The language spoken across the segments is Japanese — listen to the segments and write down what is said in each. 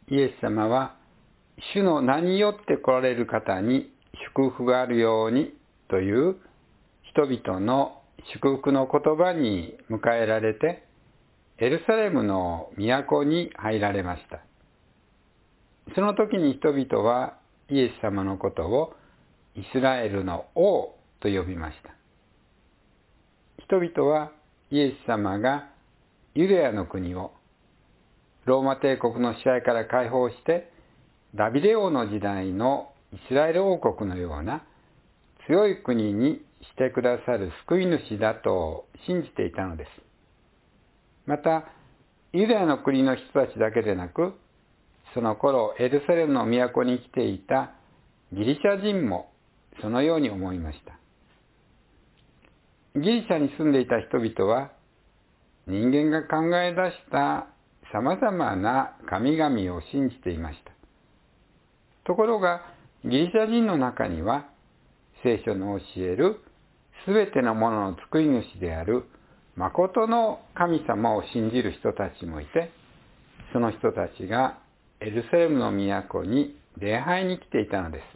イエス様は、主の名によって来られる方に祝福があるようにという人々の祝福の言葉に迎えられて、エルサレムの都に入られました。その時に人々はイエス様のことをイスラエルの王と呼びました。人々はイエス様がユダヤの国をローマ帝国の支配から解放してダビデ王の時代のイスラエル王国のような強い国にしてくださる救い主だと信じていたのです。また、ユダヤの国の人たちだけでなく、その頃エルサレムの都に来ていたギリシャ人もそのように思いました。ギリシャに住んでいた人々は、人間が考え出した様々な神々を信じていました。ところが、ギリシャ人の中には、聖書の教えるすべてのものの救い主である誠の神様を信じる人たちもいて、その人たちがエルサレムの都に礼拝に来ていたのです。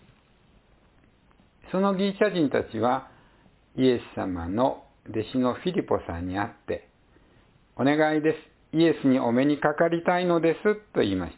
そのギリシャ人たちはイエス様の弟子のフィリポさんに会って、お願いです。イエスにお目にかかりたいのですと言いました。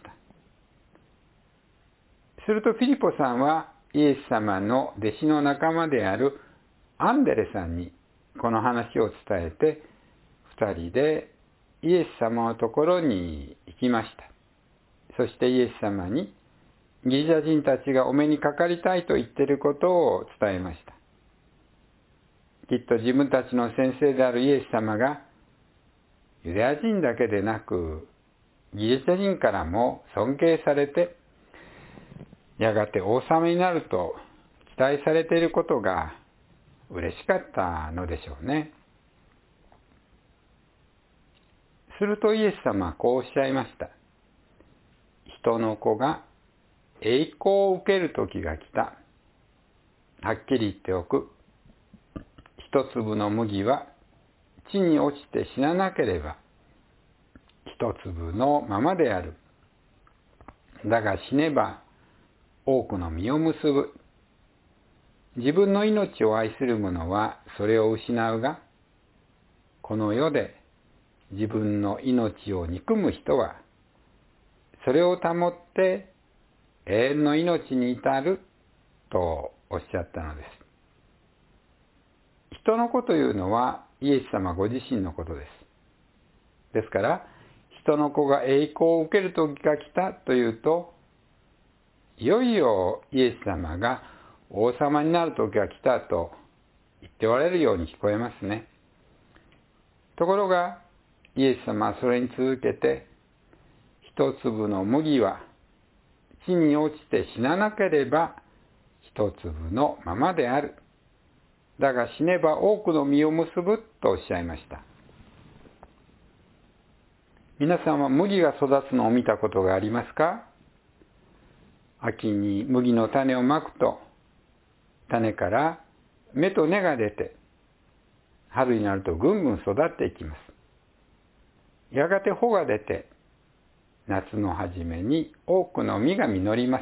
するとフィリポさんはイエス様の弟子の仲間であるアンデレさんにこの話を伝えて、二人でイエス様のところに行きました。そしてイエス様にギリシャ人たちがお目にかかりたいと言っていることを伝えました。きっと自分たちの先生であるイエス様がユダヤ人だけでなくギリシャ人からも尊敬されて、やがて王様になると期待されていることが嬉しかったのでしょうね。するとイエス様はこうおっしゃいました。人の子が栄光を受ける時が来た。はっきり言っておく。一粒の麦は地に落ちて死ななければ一粒のままである。だが死ねば多くの実を結ぶ。自分の命を愛する者はそれを失うが、この世で自分の命を憎む人はそれを保って永遠の命に至るとおっしゃったのです。人の子というのはイエス様ご自身のことです。ですから、人の子が栄光を受ける時が来たというと、いよいよイエス様が王様になる時が来たと言っておられるように聞こえますね。ところが、イエス様はそれに続けて、一粒の麦は地に落ちて死ななければ一粒のままである。だが死ねば多くの実を結ぶとおっしゃいました。皆さんは麦が育つのを見たことがありますか？秋に麦の種をまくと、種から芽と根が出て、春になるとぐんぐん育っていきます。やがて穂が出て、夏の初めに多くの実が実ります。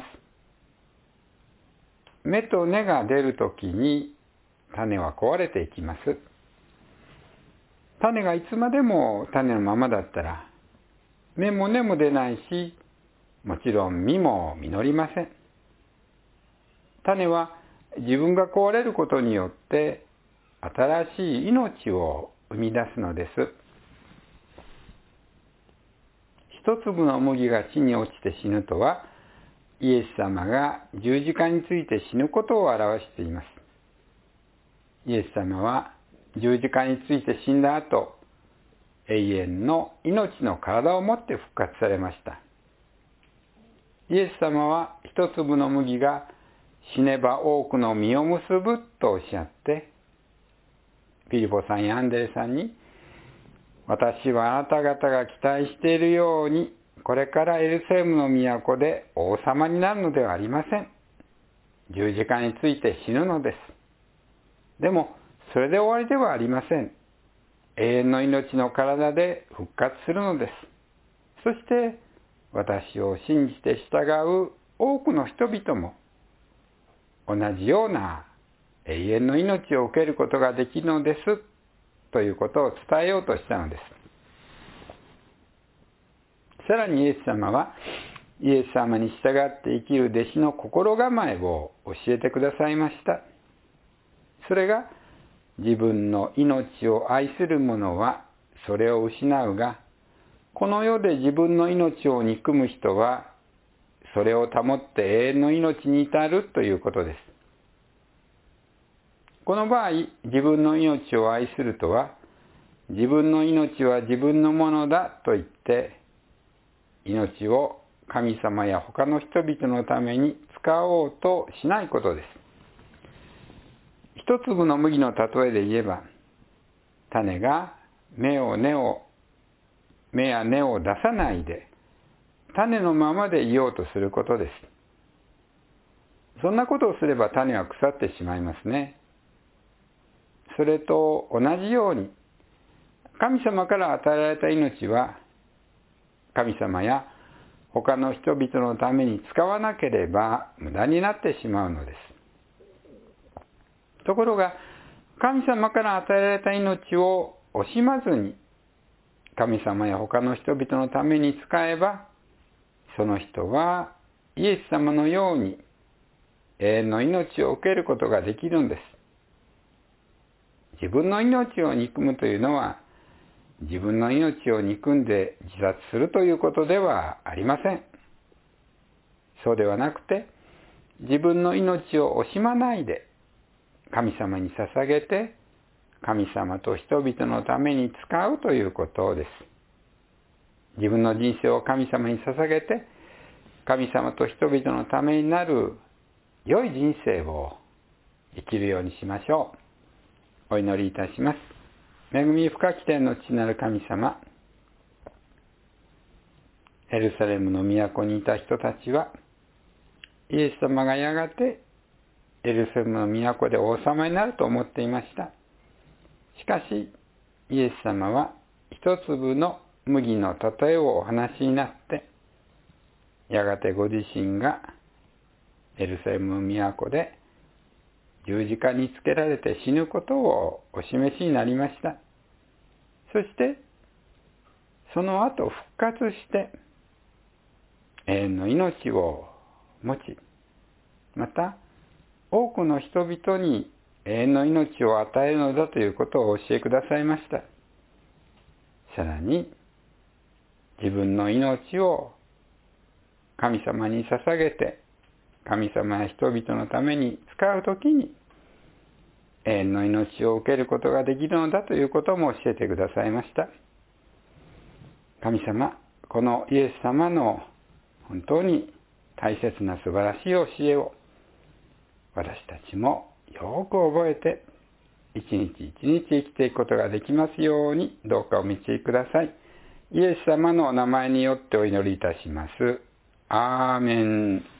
芽と根が出るときに種は壊れていきます。種がいつまでも種のままだったら、芽も根も出ないし、もちろん実も実りません。種は自分が壊れることによって新しい命を生み出すのです。一粒の麦が地に落ちて死ぬとは、イエス様が十字架について死ぬことを表しています。イエス様は十字架について死んだ後、永遠の命の体を持って復活されました。イエス様は一粒の麦が死ねば多くの実を結ぶとおっしゃって、フィリポさんやアンデレさんに、私はあなた方が期待しているように、これからエルサレムの都で王様になるのではありません。十字架について死ぬのです。でも、それで終わりではありません。永遠の命の体で復活するのです。そして、 私を信じて従う多くの人々も同じような永遠の命を受けることができるのですということを伝えようとしたのです。さらにイエス様はイエス様に従って生きる弟子の心構えを教えてくださいました。それが自分の命を愛する者はそれを失うが、この世で自分の命を憎む人はそれを保って永遠の命に至るということです。この場合、自分の命を愛するとは、自分の命は自分のものだと言って、命を神様や他の人々のために使おうとしないことです。一粒の麦の例えで言えば、種が芽や根を出さないで、種のままでいようとすることです。そんなことをすれば種は腐ってしまいますね。それと同じように、神様から与えられた命は、神様や他の人々のために使わなければ無駄になってしまうのです。ところが、神様から与えられた命を惜しまずに、神様や他の人々のために使えば、その人はイエス様のように永遠の命を受けることができるんです。自分の命を憎むというのは、自分の命を憎んで自殺するということではありません。そうではなくて、自分の命を惜しまないで、神様に捧げて、神様と人々のために使うということです。自分の人生を神様に捧げて、神様と人々のためになる良い人生を生きるようにしましょう。お祈りいたします。恵み深き天の父なる神様、エルサレムの都にいた人たちは、イエス様がやがてエルサレムの都で王様になると思っていました。しかし、イエス様は一粒の麦の例えをお話になって、やがてご自身がエルサレムの都で十字架につけられて死ぬことをお示しになりました。そして、その後復活して、永遠の命を持ち、また、多くの人々に永遠の命を与えるのだということをお教えくださいました。さらに、自分の命を神様に捧げて、神様や人々のために使うときに、永遠の命を受けることができるのだということも教えてくださいました。神様、このイエス様の本当に大切な素晴らしい教えを、私たちもよく覚えて、一日一日生きていくことができますように、どうかお導きください。イエス様のお名前によってお祈りいたします。アーメン。